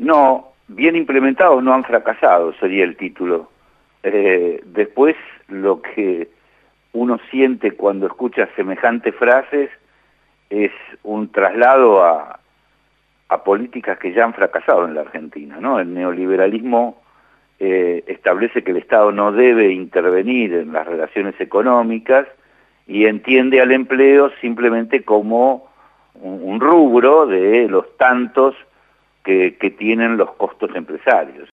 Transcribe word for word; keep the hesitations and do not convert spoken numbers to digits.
No, bien implementados no han fracasado, sería el título. Eh, después, lo que uno siente cuando escucha semejantes frases es un traslado a, a políticas que ya han fracasado en la Argentina, ¿no? El neoliberalismo eh, establece que el Estado no debe intervenir en las relaciones económicas y entiende al empleo simplemente como un, un rubro de los tantos que, que tienen los costos empresarios.